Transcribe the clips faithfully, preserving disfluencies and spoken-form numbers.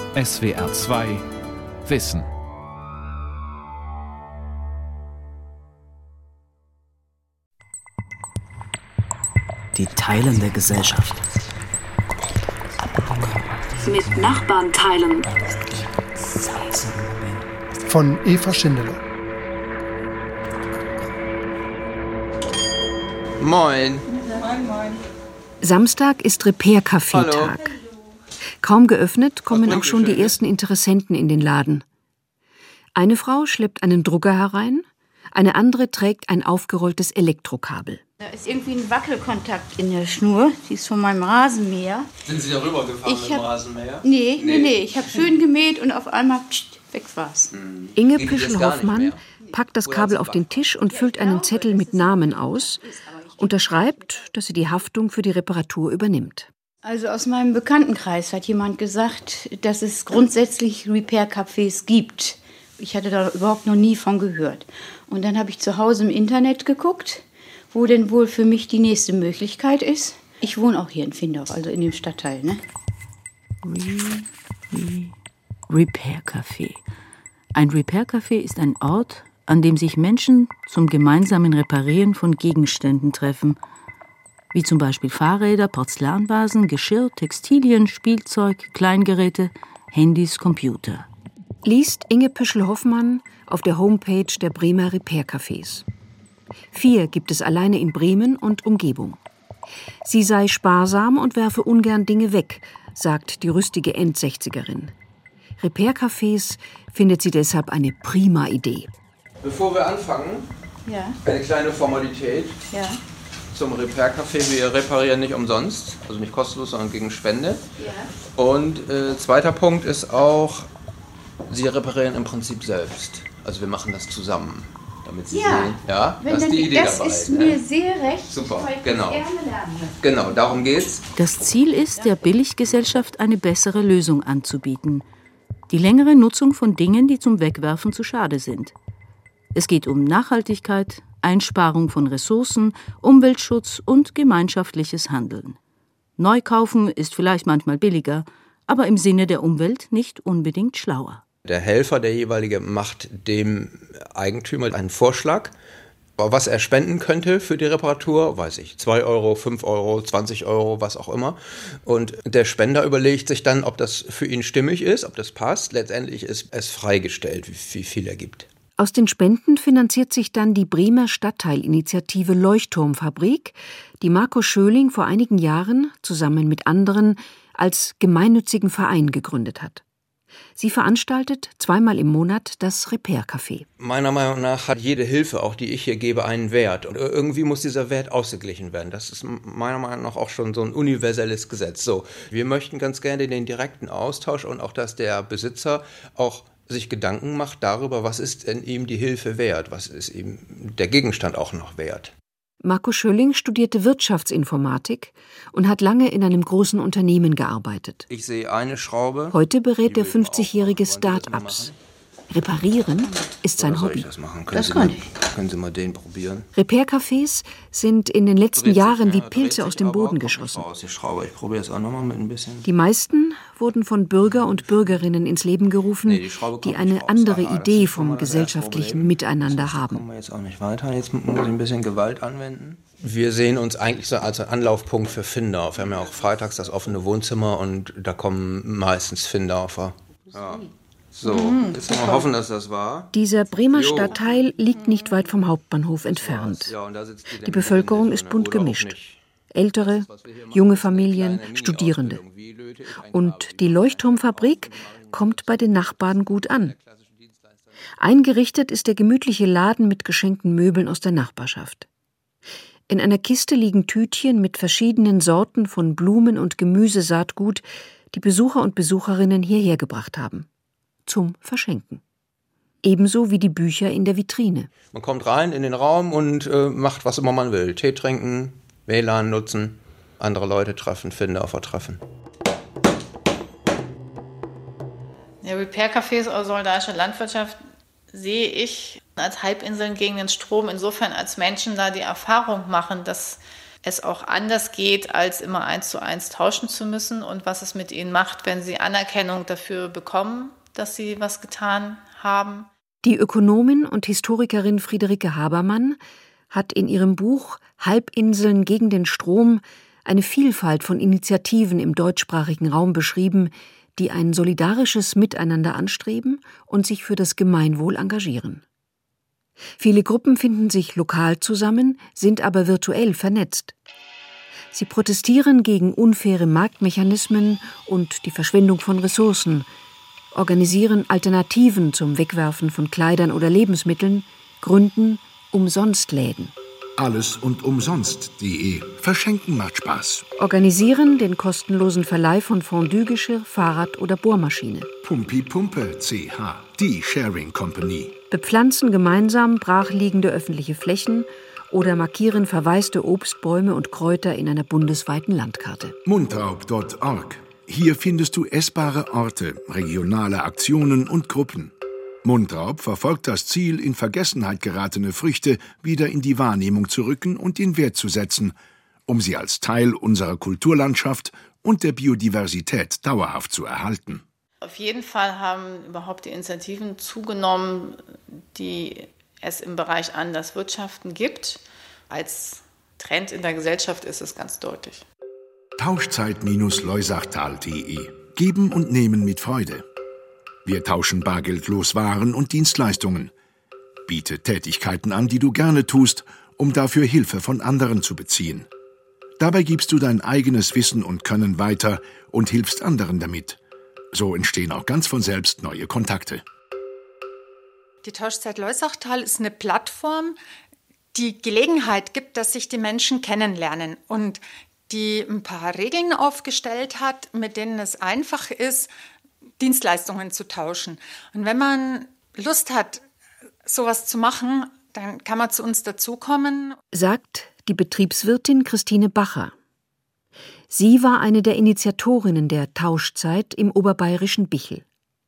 S W R zwei Wissen. Die teilende Gesellschaft. Mit Nachbarn teilen. Von Eva Schindele. Moin. Moin, moin. Samstag ist Repair-Café-Tag. Kaum geöffnet, kommen auch schon die ersten Interessenten in den Laden. Eine Frau schleppt einen Drucker herein, eine andere trägt ein aufgerolltes Elektrokabel. Da ist irgendwie ein Wackelkontakt in der Schnur. Die ist von meinem Rasenmäher. Sind Sie da rübergefahren Ich mit dem hab- Rasenmäher? Nee, nee, nee. Ich habe schön gemäht und auf einmal pst, weg war's. Inge Geht jetzt gar nicht Püschel-Hoffmann mehr. packt das Kabel auf den Tisch und füllt einen Zettel mit Namen aus, unterschreibt, dass sie die Haftung für die Reparatur übernimmt. Also aus meinem Bekanntenkreis hat jemand gesagt, dass es grundsätzlich Repair-Cafés gibt. Ich hatte da überhaupt noch nie von gehört. Und dann habe ich zu Hause im Internet geguckt, wo denn wohl für mich die nächste Möglichkeit ist. Ich wohne auch hier in Findorf, also in dem Stadtteil, ne? Repair-Café. Ein Repair-Café ist ein Ort, an dem sich Menschen zum gemeinsamen Reparieren von Gegenständen treffen, wie zum Beispiel Fahrräder, Porzellanvasen, Geschirr, Textilien, Spielzeug, Kleingeräte, Handys, Computer. Liest Inge Püschel-Hoffmann auf der Homepage der Bremer Repair-Cafés. Vier gibt es alleine in Bremen und Umgebung. Sie sei sparsam und werfe ungern Dinge weg, sagt die rüstige Endsechzigerin. Repair-Cafés findet sie deshalb eine prima Idee. Bevor wir anfangen, Ja, eine kleine Formalität ja, zum Repair-Café. Wir reparieren nicht umsonst, also nicht kostenlos, sondern gegen Spende. ja. Und äh, zweiter Punkt ist auch, Sie reparieren im Prinzip selbst. Also wir machen das zusammen, damit Sie Ja, sehen. Ja, Wenn das ist dann- die Idee das dabei. ist ne? mir sehr recht, Super, weil ich genau. gerne lernen. Genau, darum geht's. Das Ziel ist, der Billiggesellschaft eine bessere Lösung anzubieten. Die längere Nutzung von Dingen, die zum Wegwerfen zu schade sind. Es geht um Nachhaltigkeit, Einsparung von Ressourcen, Umweltschutz und gemeinschaftliches Handeln. Neu kaufen ist vielleicht manchmal billiger, aber im Sinne der Umwelt nicht unbedingt schlauer. Der Helfer, der jeweilige, macht dem Eigentümer einen Vorschlag, was er spenden könnte für die Reparatur, weiß ich, zwei Euro, fünf Euro, zwanzig Euro, was auch immer. Und der Spender überlegt sich dann, ob das für ihn stimmig ist, ob das passt. Letztendlich ist es freigestellt, wie, wie viel er gibt. Aus den Spenden finanziert sich dann die Bremer Stadtteilinitiative Leuchtturmfabrik, die Marco Schöling vor einigen Jahren zusammen mit anderen als gemeinnützigen Verein gegründet hat. Sie veranstaltet zweimal im Monat das Repair-Café. Meiner Meinung nach hat jede Hilfe, auch die ich hier gebe, einen Wert. Und irgendwie muss dieser Wert ausgeglichen werden. Das ist meiner Meinung nach auch schon so ein universelles Gesetz. So, wir möchten ganz gerne den direkten Austausch und auch, dass der Besitzer auch sich Gedanken macht darüber, was ist denn ihm die Hilfe wert, was ist ihm der Gegenstand auch noch wert. Marco Schöling studierte Wirtschaftsinformatik und hat lange in einem großen Unternehmen gearbeitet. Ich sehe eine Schraube. Heute berät der Die will fünfzigjährige auch- wollen Sie das mal Start-ups. Reparieren ist sein Oder soll Hobby. ich das machen? Können Das Sie kann mal, ich. Können Sie mal den probieren? Repair-Cafés sind in den letzten Dreht sich, Jahren wie ja, dreht Pilze sich, aus dem aber Boden kommt nicht geschossen. raus, die Schraube. Ich probiere es auch nochmal mit ein bisschen. Die meisten wurden von Bürger und Bürgerinnen ins Leben gerufen, Nee, die Schraube die kommt nicht eine raus. andere Ah, das Idee ist schon mal vom das erste gesellschaftlichen Problem. Miteinander Sonst haben. kommen wir jetzt auch nicht weiter. Jetzt muss ich ein bisschen Gewalt anwenden. Wir sehen uns eigentlich so als Anlaufpunkt für Findorf. Wir haben ja auch freitags das offene Wohnzimmer und da kommen meistens Findorfer. Ja. So, jetzt wollen wir hoffen, dass das war. Dieser Bremer Jo. Stadtteil liegt nicht weit vom Hauptbahnhof entfernt. Ja, und da sitzt die Die Bevölkerung ist bunt gemischt. Ältere, junge Familien, Studierende. Und die Leuchtturmfabrik kommt bei den Nachbarn gut an. Eingerichtet ist der gemütliche Laden mit geschenkten Möbeln aus der Nachbarschaft. In einer Kiste liegen Tütchen mit verschiedenen Sorten von Blumen- und Gemüsesaatgut, die Besucher und Besucherinnen hierher gebracht haben. Zum Verschenken. Ebenso wie die Bücher in der Vitrine. Man kommt rein in den Raum und äh, macht, was immer man will. Tee trinken, W L A N nutzen, andere Leute treffen, Findorfer treffen. Ja, Repair-Cafés aus solidarischer Landwirtschaft sehe ich als Halbinseln gegen den Strom insofern als Menschen da die Erfahrung machen, dass es auch anders geht, als immer eins zu eins tauschen zu müssen und was es mit ihnen macht, wenn sie Anerkennung dafür bekommen, dass sie was getan haben. Die Ökonomin und Historikerin Friederike Habermann hat in ihrem Buch »Halbinseln gegen den Strom« eine Vielfalt von Initiativen im deutschsprachigen Raum beschrieben, die ein solidarisches Miteinander anstreben und sich für das Gemeinwohl engagieren. Viele Gruppen finden sich lokal zusammen, sind aber virtuell vernetzt. Sie protestieren gegen unfaire Marktmechanismen und die Verschwendung von Ressourcen, organisieren Alternativen zum Wegwerfen von Kleidern oder Lebensmitteln, gründen Umsonstläden. Alles und umsonst punkt de. Verschenken macht Spaß. Organisieren den kostenlosen Verleih von Fondue-Geschirr, Fahrrad oder Bohrmaschine. Pumpi Pumpe C H, die Sharing Company. Bepflanzen gemeinsam brachliegende öffentliche Flächen oder markieren verwaiste Obstbäume und Kräuter in einer bundesweiten Landkarte. Mundraub punkt org. Hier findest du essbare Orte, regionale Aktionen und Gruppen. Mundraub verfolgt das Ziel, in Vergessenheit geratene Früchte wieder in die Wahrnehmung zu rücken und in Wert zu setzen, um sie als Teil unserer Kulturlandschaft und der Biodiversität dauerhaft zu erhalten. Auf jeden Fall haben überhaupt die Initiativen zugenommen, die es im Bereich Anderswirtschaften gibt. Als Trend in der Gesellschaft ist es ganz deutlich. Tauschzeit Bindestrich leusachtal punkt de. Geben und nehmen mit Freude. Wir tauschen bargeldlos Waren und Dienstleistungen. Biete Tätigkeiten an, die du gerne tust, um dafür Hilfe von anderen zu beziehen. Dabei gibst du dein eigenes Wissen und Können weiter und hilfst anderen damit. So entstehen auch ganz von selbst neue Kontakte. Die Tauschzeit Leusachtal ist eine Plattform, die Gelegenheit gibt, dass sich die Menschen kennenlernen und die ein paar Regeln aufgestellt hat, mit denen es einfach ist, Dienstleistungen zu tauschen. Und wenn man Lust hat, sowas zu machen, dann kann man zu uns dazukommen. Sagt die Betriebswirtin Christine Bacher. Sie war eine der Initiatorinnen der Tauschzeit im oberbayerischen Bichl.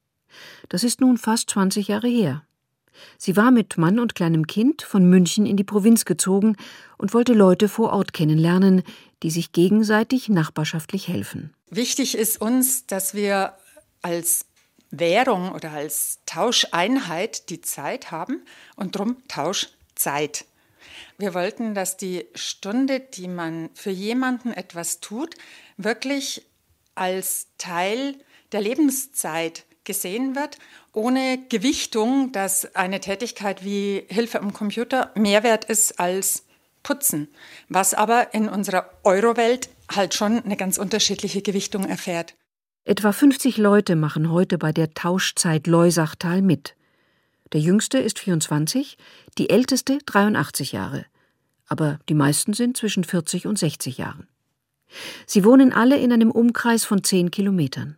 Das ist nun fast zwanzig Jahre her. Sie war mit Mann und kleinem Kind von München in die Provinz gezogen und wollte Leute vor Ort kennenlernen, die sich gegenseitig nachbarschaftlich helfen. Wichtig ist uns, dass wir als Währung oder als Tauscheinheit die Zeit haben und drum Tauschzeit. Wir wollten, dass die Stunde, die man für jemanden etwas tut, wirklich als Teil der Lebenszeit gesehen wird, ohne Gewichtung, dass eine Tätigkeit wie Hilfe am Computer mehr wert ist als Putzen, was aber in unserer Eurowelt halt schon eine ganz unterschiedliche Gewichtung erfährt. Etwa fünfzig Leute machen heute bei der Tauschzeit Leusachtal mit. Der Jüngste ist vierundzwanzig, die Älteste dreiundachtzig Jahre. Aber die meisten sind zwischen vierzig und sechzig Jahren. Sie wohnen alle in einem Umkreis von zehn Kilometern.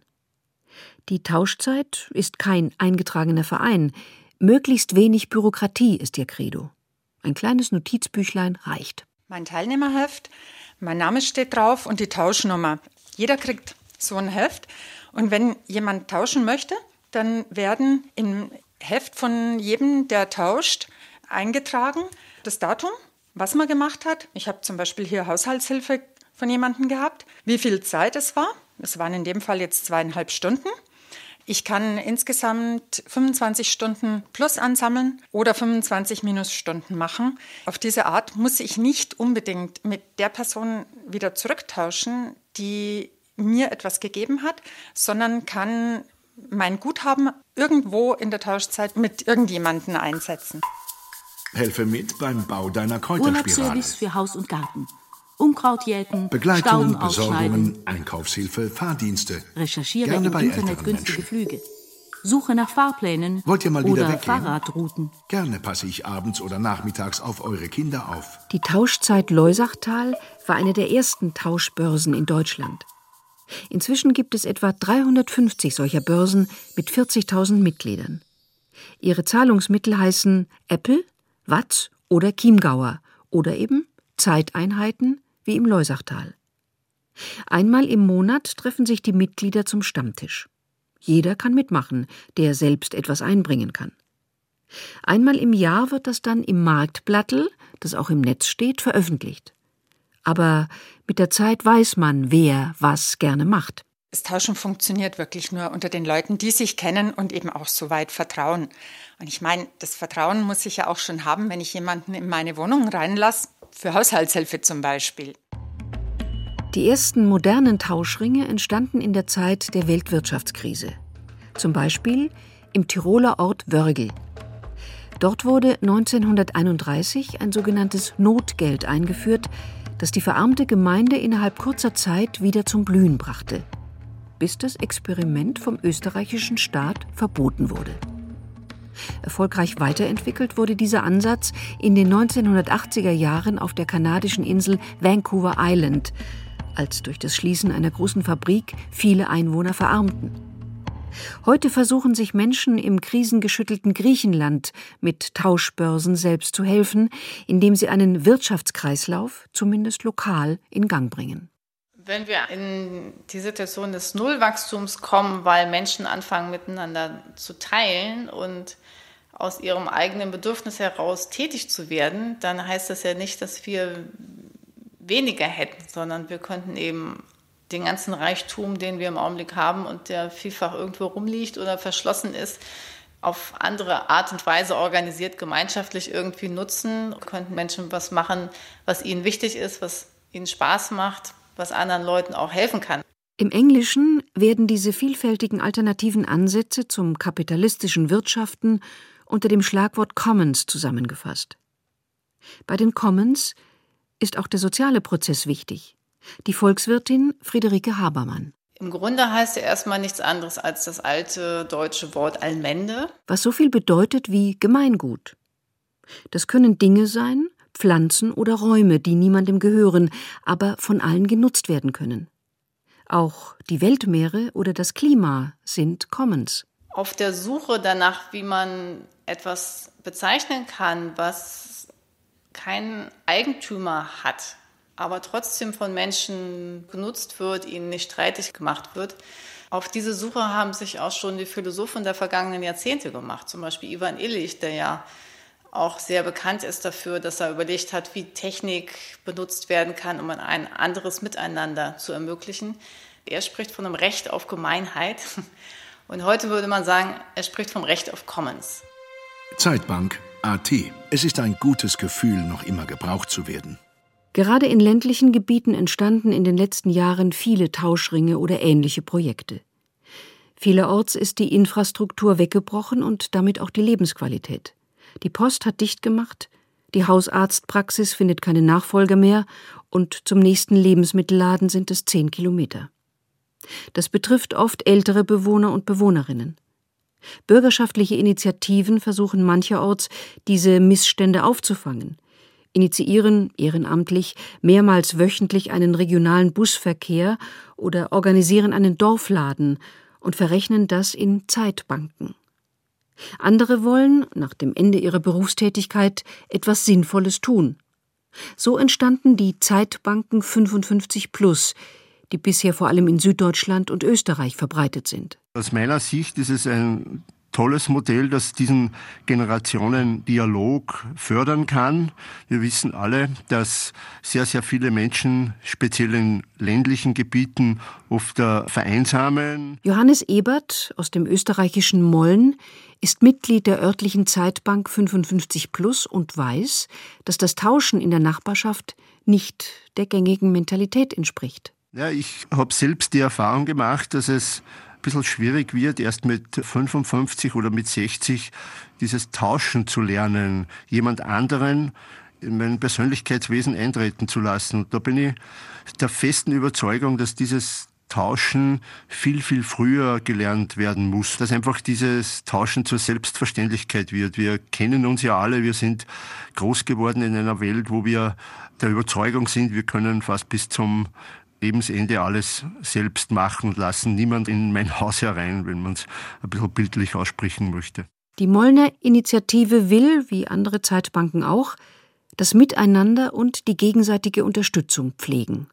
Die Tauschzeit ist kein eingetragener Verein. Möglichst wenig Bürokratie ist ihr Credo. Ein kleines Notizbüchlein reicht. Mein Teilnehmerheft, mein Name steht drauf und die Tauschnummer. Jeder kriegt so ein Heft. Und wenn jemand tauschen möchte, dann werden im Heft von jedem, der tauscht, eingetragen das Datum, was man gemacht hat. Ich habe zum Beispiel hier Haushaltshilfe von jemandem gehabt, wie viel Zeit es war. Es waren in dem Fall jetzt zweieinhalb Stunden. Ich kann insgesamt fünfundzwanzig Stunden plus ansammeln oder fünfundzwanzig Minusstunden machen. Auf diese Art muss ich nicht unbedingt mit der Person wieder zurücktauschen, die mir etwas gegeben hat, sondern kann mein Guthaben irgendwo in der Tauschzeit mit irgendjemandem einsetzen. Helfe mit beim Bau deiner Kräuterspirale. Urlaubsservice für Haus und Garten. Unkraut jäten, Begleitung, Stauden Besorgungen, ausschneiden. Einkaufshilfe, Fahrdienste. Recherchiere Gerne im bei Internet älteren günstige Menschen. Flüge. Suche nach Fahrplänen Wollt ihr mal wieder oder weggehen? Fahrradrouten. Gerne passe ich abends oder nachmittags auf eure Kinder auf. Die Tauschzeit Leusachtal war eine der ersten Tauschbörsen in Deutschland. Inzwischen gibt es etwa dreihundertfünfzig solcher Börsen mit vierzigtausend Mitgliedern. Ihre Zahlungsmittel heißen Apple, Watt oder Chiemgauer oder eben Zeiteinheiten wie im Leusachtal. Einmal im Monat treffen sich die Mitglieder zum Stammtisch. Jeder kann mitmachen, der selbst etwas einbringen kann. Einmal im Jahr wird das dann im Marktblattl, das auch im Netz steht, veröffentlicht. Aber mit der Zeit weiß man, wer was gerne macht. Das Tauschen funktioniert wirklich nur unter den Leuten, die sich kennen und eben auch so weit vertrauen. Und ich meine, das Vertrauen muss ich ja auch schon haben, wenn ich jemanden in meine Wohnung reinlasse, für Haushaltshilfe zum Beispiel. Die ersten modernen Tauschringe entstanden in der Zeit der Weltwirtschaftskrise. Zum Beispiel im Tiroler Ort Wörgl. Dort wurde neunzehnhunderteinunddreißig ein sogenanntes Notgeld eingeführt, das die verarmte Gemeinde innerhalb kurzer Zeit wieder zum Blühen brachte, bis das Experiment vom österreichischen Staat verboten wurde. Erfolgreich weiterentwickelt wurde dieser Ansatz in den neunzehnhundertachtziger Jahren auf der kanadischen Insel Vancouver Island, als durch das Schließen einer großen Fabrik viele Einwohner verarmten. Heute versuchen sich Menschen im krisengeschüttelten Griechenland mit Tauschbörsen selbst zu helfen, indem sie einen Wirtschaftskreislauf, zumindest lokal, in Gang bringen. Wenn wir in die Situation des Nullwachstums kommen, weil Menschen anfangen miteinander zu teilen und aus ihrem eigenen Bedürfnis heraus tätig zu werden, dann heißt das ja nicht, dass wir weniger hätten, sondern wir könnten eben den ganzen Reichtum, den wir im Augenblick haben und der vielfach irgendwo rumliegt oder verschlossen ist, auf andere Art und Weise organisiert, gemeinschaftlich irgendwie nutzen, könnten Menschen was machen, was ihnen wichtig ist, was ihnen Spaß macht, was anderen Leuten auch helfen kann. Im Englischen werden diese vielfältigen alternativen Ansätze zum kapitalistischen Wirtschaften unter dem Schlagwort Commons zusammengefasst. Bei den Commons ist auch der soziale Prozess wichtig. Die Volkswirtin Friederike Habermann. Im Grunde heißt er erstmal nichts anderes als das alte deutsche Wort Allmende. Was so viel bedeutet wie Gemeingut. Das können Dinge sein, Pflanzen oder Räume, die niemandem gehören, aber von allen genutzt werden können. Auch die Weltmeere oder das Klima sind Commons. Auf der Suche danach, wie man etwas bezeichnen kann, was keinen Eigentümer hat, aber trotzdem von Menschen genutzt wird, ihnen nicht streitig gemacht wird. Auf diese Suche haben sich auch schon die Philosophen der vergangenen Jahrzehnte gemacht. Zum Beispiel Ivan Illich, der ja auch sehr bekannt ist dafür, dass er überlegt hat, wie Technik benutzt werden kann, um ein anderes Miteinander zu ermöglichen. Er spricht von einem Recht auf Gemeinheit. Und heute würde man sagen, er spricht vom Recht auf Commons. Zeitbank A T. Es ist ein gutes Gefühl, noch immer gebraucht zu werden. Gerade in ländlichen Gebieten entstanden in den letzten Jahren viele Tauschringe oder ähnliche Projekte. Vielerorts ist die Infrastruktur weggebrochen und damit auch die Lebensqualität. Die Post hat dicht gemacht, die Hausarztpraxis findet keine Nachfolger mehr und zum nächsten Lebensmittelladen sind es zehn Kilometer. Das betrifft oft ältere Bewohner und Bewohnerinnen. Bürgerschaftliche Initiativen versuchen mancherorts, diese Missstände aufzufangen, initiieren ehrenamtlich mehrmals wöchentlich einen regionalen Busverkehr oder organisieren einen Dorfladen und verrechnen das in Zeitbanken. Andere wollen, nach dem Ende ihrer Berufstätigkeit, etwas Sinnvolles tun. So entstanden die Zeitbanken fünfundfünfzig plus, die bisher vor allem in Süddeutschland und Österreich verbreitet sind. Aus meiner Sicht ist es ein tolles Modell, das diesen Generationendialog fördern kann. Wir wissen alle, dass sehr, sehr viele Menschen, speziell in ländlichen Gebieten, oft vereinsamen. Johannes Ebert aus dem österreichischen Molln ist Mitglied der örtlichen Zeitbank fünfundfünfzig plus und weiß, dass das Tauschen in der Nachbarschaft nicht der gängigen Mentalität entspricht. Ja, ich habe selbst die Erfahrung gemacht, dass es ein bisschen schwierig wird, erst mit fünfundfünfzig oder mit sechzig dieses Tauschen zu lernen, jemand anderen in mein Persönlichkeitswesen eintreten zu lassen. Und da bin ich der festen Überzeugung, dass dieses Tauschen viel, viel früher gelernt werden muss, dass einfach dieses Tauschen zur Selbstverständlichkeit wird. Wir kennen uns ja alle, wir sind groß geworden in einer Welt, wo wir der Überzeugung sind, wir können fast bis zum Lebensende alles selbst machen und lassen niemand in mein Haus herein, wenn man es ein bisschen bildlich aussprechen möchte. Die Mollner Initiative will, wie andere Zeitbanken auch, das Miteinander und die gegenseitige Unterstützung pflegen.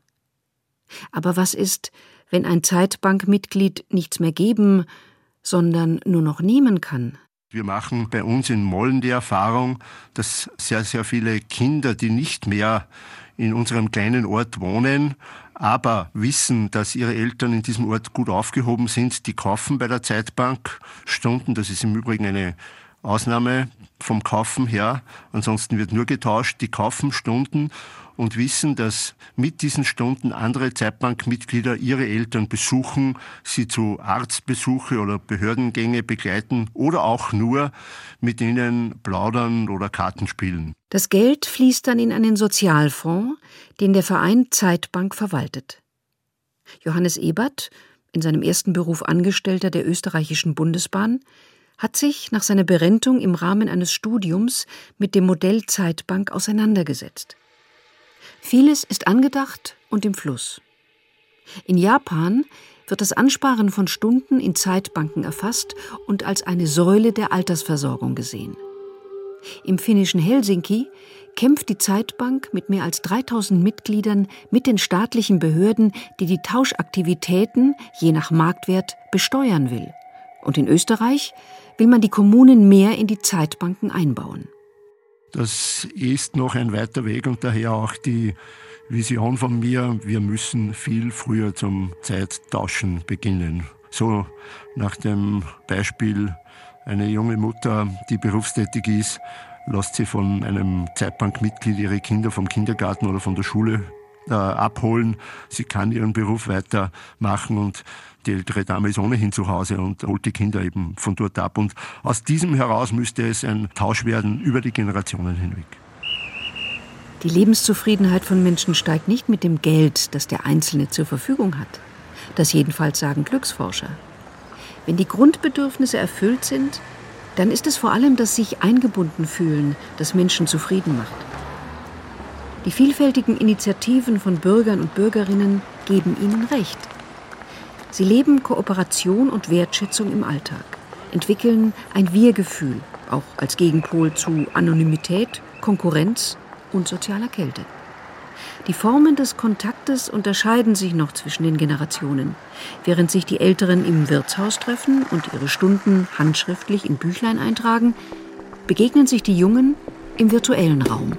Aber was ist, wenn ein Zeitbankmitglied nichts mehr geben, sondern nur noch nehmen kann? Wir machen bei uns in Molln die Erfahrung, dass sehr, sehr viele Kinder, die nicht mehr in unserem kleinen Ort wohnen, aber wissen, dass ihre Eltern in diesem Ort gut aufgehoben sind, die kaufen bei der Zeitbank Stunden. Das ist im Übrigen eine Ausnahme vom Kaufen her. Ansonsten wird nur getauscht. Die kaufen Stunden und wissen, dass mit diesen Stunden andere Zeitbankmitglieder ihre Eltern besuchen, sie zu Arztbesuche oder Behördengänge begleiten oder auch nur mit ihnen plaudern oder Karten spielen. Das Geld fließt dann in einen Sozialfonds, den der Verein Zeitbank verwaltet. Johannes Ebert, in seinem ersten Beruf Angestellter der österreichischen Bundesbahn, hat sich nach seiner Berentung im Rahmen eines Studiums mit dem Modell Zeitbank auseinandergesetzt. Vieles ist angedacht und im Fluss. In Japan wird das Ansparen von Stunden in Zeitbanken erfasst und als eine Säule der Altersversorgung gesehen. Im finnischen Helsinki kämpft die Zeitbank mit mehr als dreitausend Mitgliedern mit den staatlichen Behörden, die die Tauschaktivitäten je nach Marktwert besteuern will. Und in Österreich will man die Kommunen mehr in die Zeitbanken einbauen. Das ist noch ein weiter Weg und daher auch die Vision von mir, wir müssen viel früher zum Zeittauschen beginnen. So nach dem Beispiel, eine junge Mutter, die berufstätig ist, lässt sie von einem Zeitbankmitglied ihre Kinder vom Kindergarten oder von der Schule äh, abholen. Sie kann ihren Beruf weitermachen und die ältere Dame ist ohnehin zu Hause und holt die Kinder eben von dort ab. Und aus diesem heraus müsste es ein Tausch werden über die Generationen hinweg. Die Lebenszufriedenheit von Menschen steigt nicht mit dem Geld, das der Einzelne zur Verfügung hat. Das jedenfalls sagen Glücksforscher. Wenn die Grundbedürfnisse erfüllt sind, dann ist es vor allem das sich eingebunden fühlen, das Menschen zufrieden macht. Die vielfältigen Initiativen von Bürgern und Bürgerinnen geben ihnen recht. Sie leben Kooperation und Wertschätzung im Alltag, entwickeln ein Wir-Gefühl, auch als Gegenpol zu Anonymität, Konkurrenz und sozialer Kälte. Die Formen des Kontaktes unterscheiden sich noch zwischen den Generationen. Während sich die Älteren im Wirtshaus treffen und ihre Stunden handschriftlich in Büchlein eintragen, begegnen sich die Jungen im virtuellen Raum.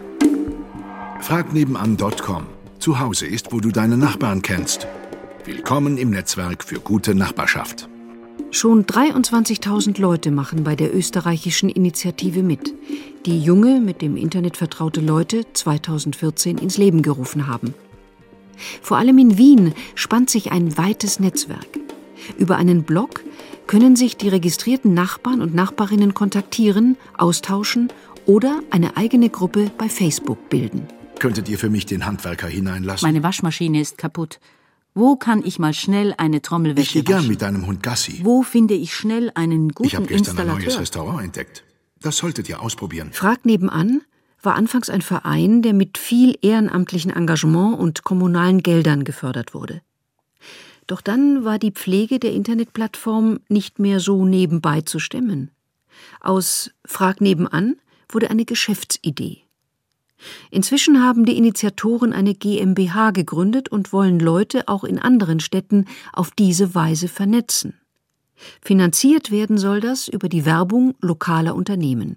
frag nebenan punkt com. Zu Hause ist, wo du deine Nachbarn kennst. Willkommen im Netzwerk für gute Nachbarschaft. Schon dreiundzwanzigtausend Leute machen bei der österreichischen Initiative mit, die junge, mit dem Internet vertraute Leute zweitausendvierzehn ins Leben gerufen haben. Vor allem in Wien spannt sich ein weites Netzwerk. Über einen Blog können sich die registrierten Nachbarn und Nachbarinnen kontaktieren, austauschen oder eine eigene Gruppe bei Facebook bilden. Könntet ihr für mich den Handwerker hineinlassen? Meine Waschmaschine ist kaputt. Wo kann ich mal schnell eine Trommelwäsche Ich gehe gern waschen? mit deinem Hund Gassi. Wo finde ich schnell einen guten Ich habe gestern ein Installateur? neues Restaurant entdeckt. Das solltet ihr ausprobieren. Frag nebenan war anfangs ein Verein, der mit viel ehrenamtlichen Engagement und kommunalen Geldern gefördert wurde. Doch dann war die Pflege der Internetplattform nicht mehr so nebenbei zu stemmen. Aus Frag nebenan wurde eine Geschäftsidee. Inzwischen haben die Initiatoren eine GmbH gegründet und wollen Leute auch in anderen Städten auf diese Weise vernetzen. Finanziert werden soll das über die Werbung lokaler Unternehmen.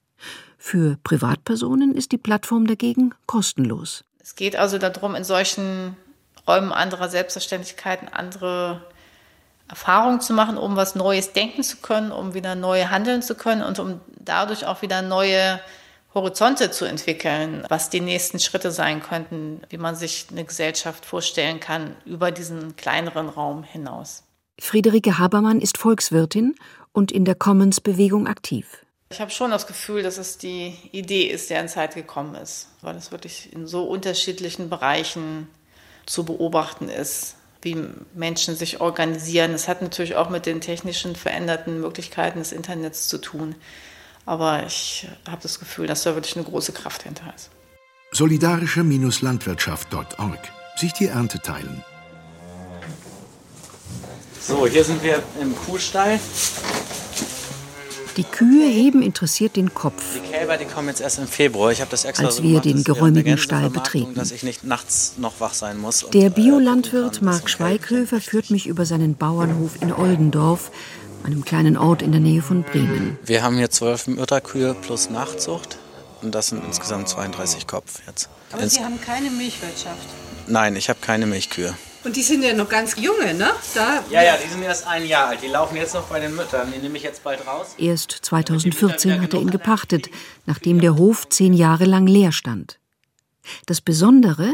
Für Privatpersonen ist die Plattform dagegen kostenlos. Es geht also darum, in solchen Räumen anderer Selbstverständlichkeiten andere Erfahrungen zu machen, um was Neues denken zu können, um wieder neu handeln zu können und um dadurch auch wieder neue Horizonte zu entwickeln, was die nächsten Schritte sein könnten, wie man sich eine Gesellschaft vorstellen kann über diesen kleineren Raum hinaus. Friederike Habermann ist Volkswirtin und in der Commons-Bewegung aktiv. Ich habe schon das Gefühl, dass es die Idee ist, deren Zeit gekommen ist, weil es wirklich in so unterschiedlichen Bereichen zu beobachten ist, wie Menschen sich organisieren. Es hat natürlich auch mit den technischen veränderten Möglichkeiten des Internets zu tun. Aber ich habe das Gefühl, dass da wirklich eine große Kraft hinter ist. solidarische Landwirtschaft punkt org. Sich die Ernte teilen. So, hier sind wir im Kuhstall. Die Kühe heben interessiert den Kopf, Die Kälber, die kommen jetzt erst im Februar. Ich habe das extra als so wir gemacht, den dass wir geräumigen eine Stall Gänsevermarktung, betreten. dass ich nicht nachts noch wach sein muss. Und, Der äh, Biolandwirt gucken kann, Marc dass Schweighöfer führt mich über seinen Bauernhof in Oldendorf, einem kleinen Ort in der Nähe von Bremen. Wir haben hier zwölf Mutterkühe plus Nachzucht. und das sind insgesamt zweiunddreißig Kopf jetzt. Aber Ins- Sie haben keine Milchwirtschaft. Nein, ich habe keine Milchkühe. Und die sind ja noch ganz junge, ne? Da Ja, ja, die sind erst ein Jahr alt. Die laufen jetzt noch bei den Müttern. Die nehme ich jetzt bald raus. Erst zweitausendvierzehn hat er ihn gepachtet, nachdem der Hof zehn Jahre lang leer stand. Das Besondere: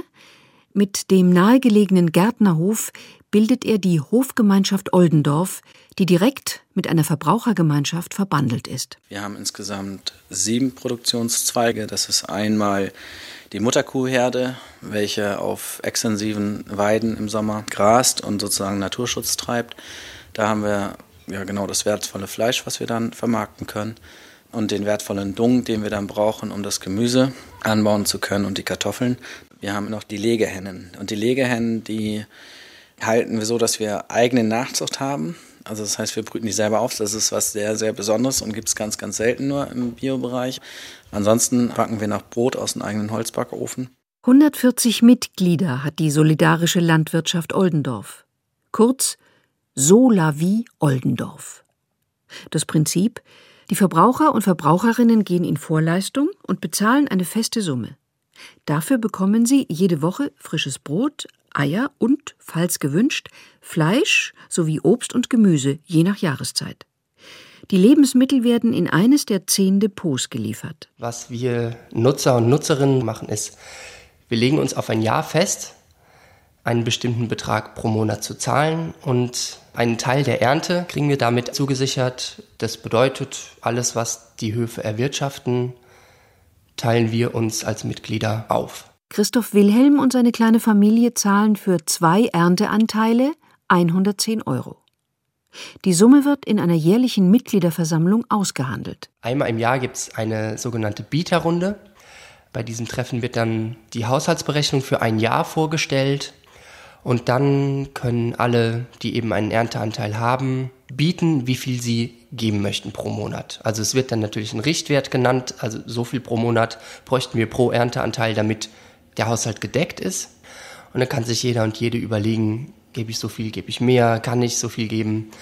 Mit dem nahegelegenen Gärtnerhof bildet er die Hofgemeinschaft Oldendorf, die direkt mit einer Verbrauchergemeinschaft verbandelt ist. Wir haben insgesamt sieben Produktionszweige. Das ist einmal die Mutterkuhherde, welche auf extensiven Weiden im Sommer grast und sozusagen Naturschutz treibt. Da haben wir ja genau das wertvolle Fleisch, was wir dann vermarkten können, und den wertvollen Dung, den wir dann brauchen, um das Gemüse anbauen zu können, und die Kartoffeln. Wir haben noch die Legehennen. Und die Legehennen, die halten wir so, dass wir eigene Nachzucht haben. Also das heißt, wir brüten die selber auf. Das ist was sehr, sehr Besonderes und gibt es ganz, ganz selten nur im Biobereich. Ansonsten backen wir noch Brot aus dem eigenen Holzbackofen. hundertvierzig Mitglieder hat die Solidarische Landwirtschaft Oldendorf. Kurz Solavie Oldendorf. Das Prinzip: Die Verbraucher und Verbraucherinnen gehen in Vorleistung und bezahlen eine feste Summe. Dafür bekommen sie jede Woche frisches Brot, Eier und, falls gewünscht, Fleisch sowie Obst und Gemüse, je nach Jahreszeit. Die Lebensmittel werden in eines der zehn Depots geliefert. Was wir Nutzer und Nutzerinnen machen, ist, wir legen uns auf ein Jahr fest, einen bestimmten Betrag pro Monat zu zahlen, und einen Teil der Ernte kriegen wir damit zugesichert. Das bedeutet, alles, was die Höfe erwirtschaften, teilen wir uns als Mitglieder auf. Christoph Wilhelm und seine kleine Familie zahlen für zwei Ernteanteile hundertzehn Euro. Die Summe wird in einer jährlichen Mitgliederversammlung ausgehandelt. Einmal im Jahr gibt es eine sogenannte Bieterrunde. Bei diesem Treffen wird dann die Haushaltsberechnung für ein Jahr vorgestellt. Und dann können alle, die eben einen Ernteanteil haben, bieten, wie viel sie geben möchten pro Monat. Also es wird dann natürlich ein Richtwert genannt, also so viel pro Monat bräuchten wir pro Ernteanteil, damit der Haushalt gedeckt ist. Und dann kann sich jeder und jede überlegen, gebe ich so viel, gebe ich mehr, kann ich so viel geben.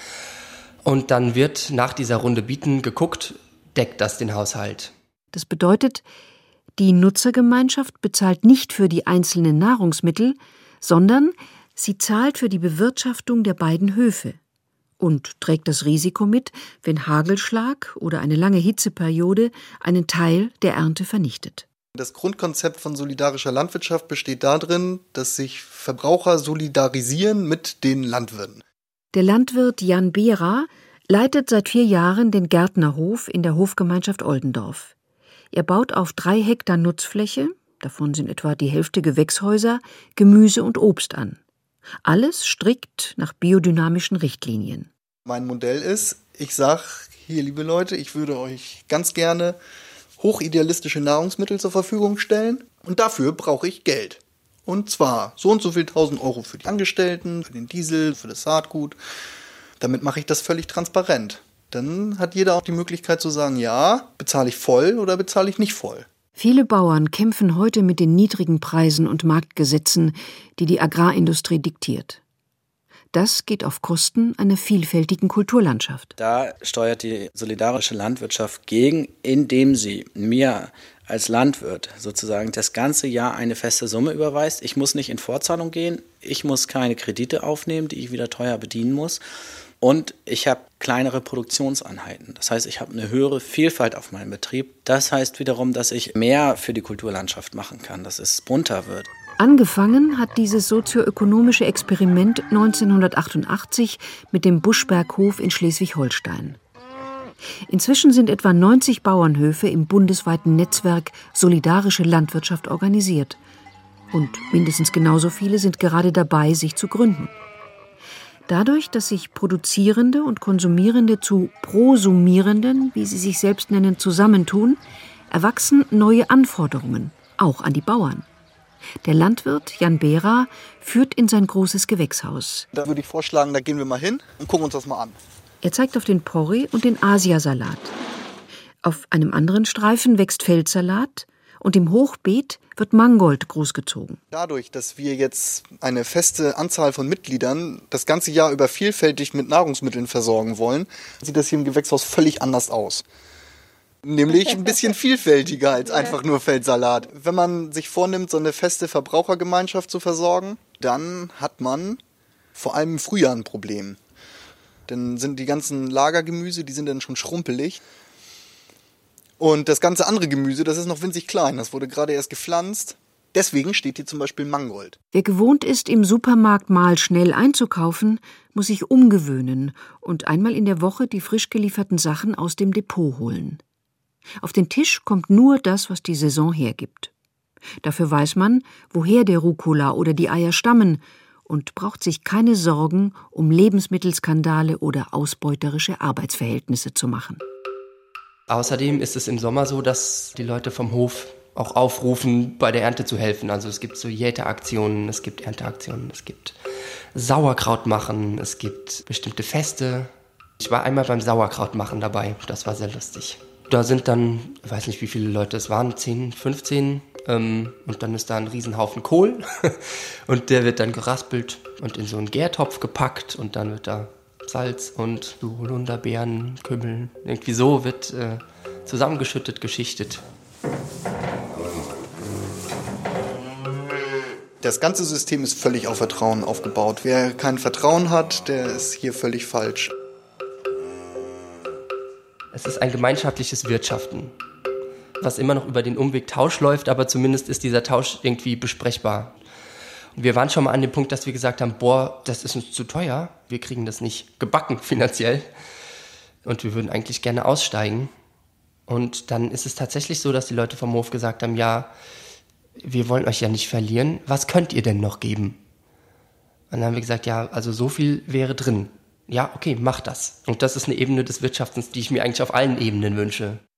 Und dann wird nach dieser Runde Bieten geguckt, deckt das den Haushalt. Das bedeutet, die Nutzergemeinschaft bezahlt nicht für die einzelnen Nahrungsmittel, sondern sie zahlt für die Bewirtschaftung der beiden Höfe und trägt das Risiko mit, wenn Hagelschlag oder eine lange Hitzeperiode einen Teil der Ernte vernichtet. Das Grundkonzept von solidarischer Landwirtschaft besteht darin, dass sich Verbraucher solidarisieren mit den Landwirten. Der Landwirt Jan Behra leitet seit vier Jahren den Gärtnerhof in der Hofgemeinschaft Oldendorf. Er baut auf drei Hektar Nutzfläche, davon sind etwa die Hälfte Gewächshäuser, Gemüse und Obst an. Alles strikt nach biodynamischen Richtlinien. Mein Modell ist, ich sage, hier liebe Leute, ich würde euch ganz gerne hochidealistische Nahrungsmittel zur Verfügung stellen und dafür brauche ich Geld. Und zwar so und so viel tausend Euro für die Angestellten, für den Diesel, für das Saatgut. Damit mache ich das völlig transparent. Dann hat jeder auch die Möglichkeit zu sagen, ja, bezahle ich voll oder bezahle ich nicht voll. Viele Bauern kämpfen heute mit den niedrigen Preisen und Marktgesetzen, die die Agrarindustrie diktiert. Das geht auf Kosten einer vielfältigen Kulturlandschaft. Da steuert die solidarische Landwirtschaft gegen, indem sie mir als Landwirt sozusagen das ganze Jahr eine feste Summe überweist. Ich muss nicht in Vorzahlung gehen, ich muss keine Kredite aufnehmen, die ich wieder teuer bedienen muss. Und ich habe kleinere Produktionseinheiten. Das heißt, ich habe eine höhere Vielfalt auf meinem Betrieb. Das heißt wiederum, dass ich mehr für die Kulturlandschaft machen kann, dass es bunter wird. Angefangen hat dieses sozioökonomische Experiment neunzehnhundertachtundachtzig mit dem Buschberghof in Schleswig-Holstein. Inzwischen sind etwa neunzig Bauernhöfe im bundesweiten Netzwerk Solidarische Landwirtschaft organisiert. Und mindestens genauso viele sind gerade dabei, sich zu gründen. Dadurch, dass sich Produzierende und Konsumierende zu Prosumierenden, wie sie sich selbst nennen, zusammentun, erwachsen neue Anforderungen, auch an die Bauern. Der Landwirt Jan Behra führt in sein großes Gewächshaus. Da würde ich vorschlagen, da gehen wir mal hin und gucken uns das mal an. Er zeigt auf den Porree und den Asiasalat. Auf einem anderen Streifen wächst Feldsalat und im Hochbeet wird Mangold großgezogen. Dadurch, dass wir jetzt eine feste Anzahl von Mitgliedern das ganze Jahr über vielfältig mit Nahrungsmitteln versorgen wollen, sieht das hier im Gewächshaus völlig anders aus. Nämlich ein bisschen vielfältiger als einfach nur Feldsalat. Wenn man sich vornimmt, so eine feste Verbrauchergemeinschaft zu versorgen, dann hat man vor allem im Frühjahr ein Problem. Dann sind die ganzen Lagergemüse, die sind dann schon schrumpelig. Und das ganze andere Gemüse, das ist noch winzig klein. Das wurde gerade erst gepflanzt. Deswegen steht hier zum Beispiel Mangold. Wer gewohnt ist, im Supermarkt mal schnell einzukaufen, muss sich umgewöhnen und einmal in der Woche die frisch gelieferten Sachen aus dem Depot holen. Auf den Tisch kommt nur das, was die Saison hergibt. Dafür weiß man, woher der Rucola oder die Eier stammen und braucht sich keine Sorgen um Lebensmittelskandale oder ausbeuterische Arbeitsverhältnisse zu machen. Außerdem ist es im Sommer so, dass die Leute vom Hof auch aufrufen, bei der Ernte zu helfen. Also es gibt so Jäteaktionen, es gibt Ernteaktionen, es gibt Sauerkraut machen, es gibt bestimmte Feste. Ich war einmal beim Sauerkraut machen dabei, das war sehr lustig. Da sind dann, ich weiß nicht wie viele Leute es waren, zehn, fünfzehn ähm, und dann ist da ein Riesenhaufen Kohl und der wird dann geraspelt und in so einen Gärtopf gepackt und dann wird da Salz und so Holunderbeeren, Kümmel, irgendwie so wird äh, zusammengeschüttet, geschichtet. Das ganze System ist völlig auf Vertrauen aufgebaut. Wer kein Vertrauen hat, der ist hier völlig falsch. Es ist ein gemeinschaftliches Wirtschaften, was immer noch über den Umweg Tausch läuft, aber zumindest ist dieser Tausch irgendwie besprechbar. Und wir waren schon mal an dem Punkt, dass wir gesagt haben, boah, das ist uns zu teuer, wir kriegen das nicht gebacken finanziell und wir würden eigentlich gerne aussteigen. Und dann ist es tatsächlich so, dass die Leute vom Hof gesagt haben, ja, wir wollen euch ja nicht verlieren, was könnt ihr denn noch geben? Und dann haben wir gesagt, ja, also so viel wäre drin. Ja, okay, mach das. Und das ist eine Ebene des Wirtschaftens, die ich mir eigentlich auf allen Ebenen wünsche.